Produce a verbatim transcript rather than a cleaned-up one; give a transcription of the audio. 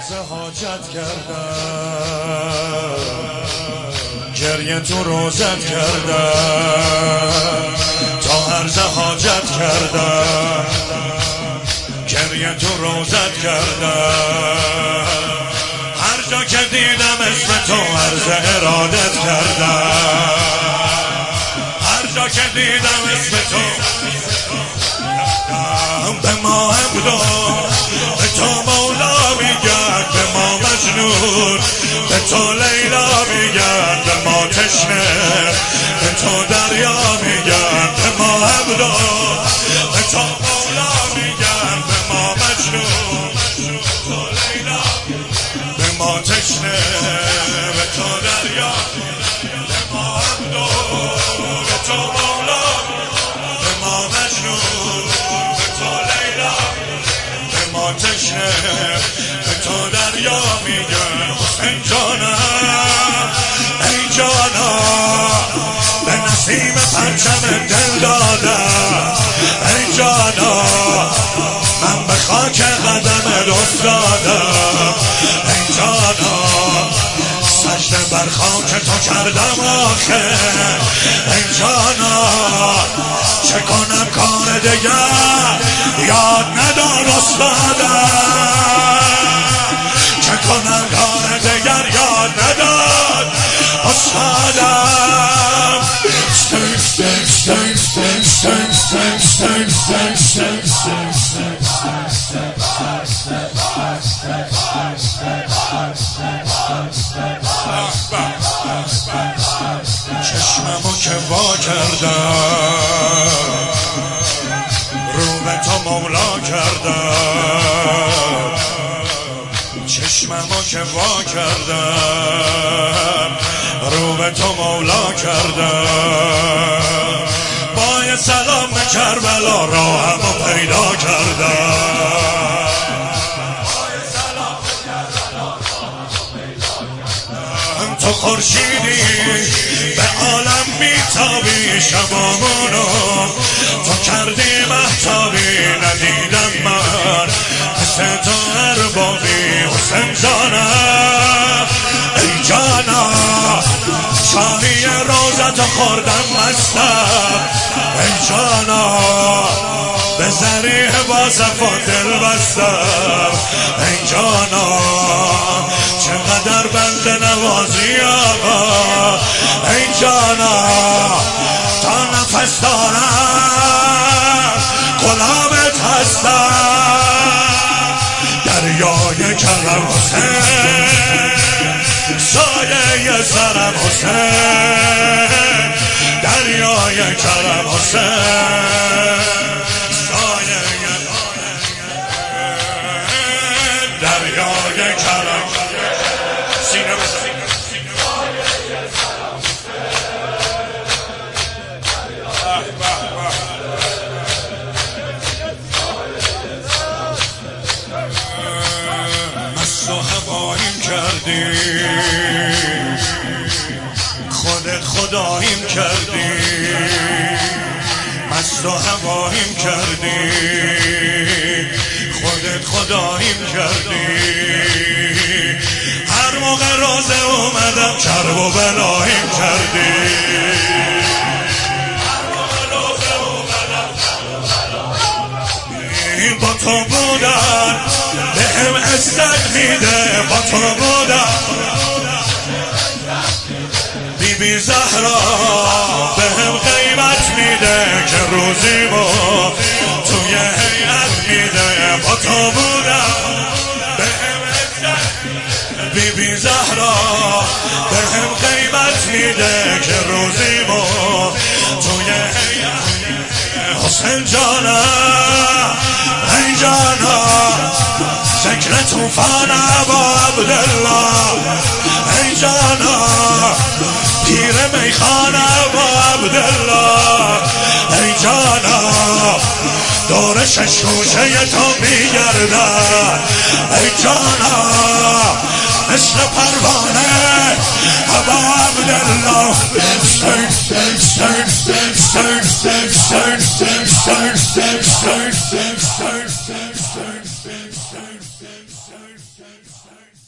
عرض حاجت کردم، گریه تو روزت کردم، تا عرض حاجت کردم، گریه تو روزت کردم، هر جا که دیدم اسم تو عرض ارادت کردم، هر جا که دیدم اسم تو به ما ابدا، به تو مولا میگن، به ما مجنون، به تو لیلا میگن، به ما تشنه، به تو دریا میگن، به ما ابدا، به تو مولا میگن، به ما مجنون، به تو لیلا، به ما تشنه، به تو دریا، به ما ابدا، به تو مولا، به ما مجنون، تشنه، به تو دریا میگن. حسین جانم ای جانم، به نسیم پرچم دل دادم، ای جانم من به خاک قدمت افتادم، ای جانم سجده بر خاک تو کردم آخه، ای جانم چه کنم کار دیگر یاد ندار استادم، چه کنم کار دیگر یاد ندار استادم. Stone, stone, stone, stone, stone, stone, stone, stone, stone, stone, چشممو که وا کردم، رو به تو مولا کردم، چشممو که وا کردم، رو به تو مولا کردم، با یه سلام به کربلا راهمو پیدا کردم، تو خورشیدی به عالم میتابی، شبامونو تو کردی مهتابی، ندیدم من مثل تو اربابی. حسین جانم ای جانم شاهی روزتو خوردم مستم، ای جانم به ذریح با صفا دل بستم، ای جانم چقدر بنده نوازی آقا، ای جانم تا نفس دارم غلامت هستم، دریای کرم حسین، سایه سرم حسین، دریای کرم حسین، سایه دریای کرم، سینه بزن مست و هواییم کردی، خودت خداییم کردی، مست و هواییم کردی، خودت خداییم کردی، هر موقع روزه اومدم کرب و بلاییم کردی، هر موقع روزه اومدم با تو بودن بهم عزت میده، با تو بودن بی بی زهرا بهم قیمت میده، که روزیمو توی هیئت میده، با تو بودن بهم عزت، بی بی زهرا بهم قیمت میده، که روزیمو توی هیئت. حسین جانم ای جانم ذکر توفان ابا عبدالله، ای جانم پیر میخانه ابا عبدالله، ای جانم دور شش گوشه تو میگردن، ای جانم مثل پروانه ابا عبدالله. Stone, stone, stone, stone, stone, stone, stone, stone, stone, stone, stone, stone, stone, stone, stone, stone, stone, stone. سر سر سر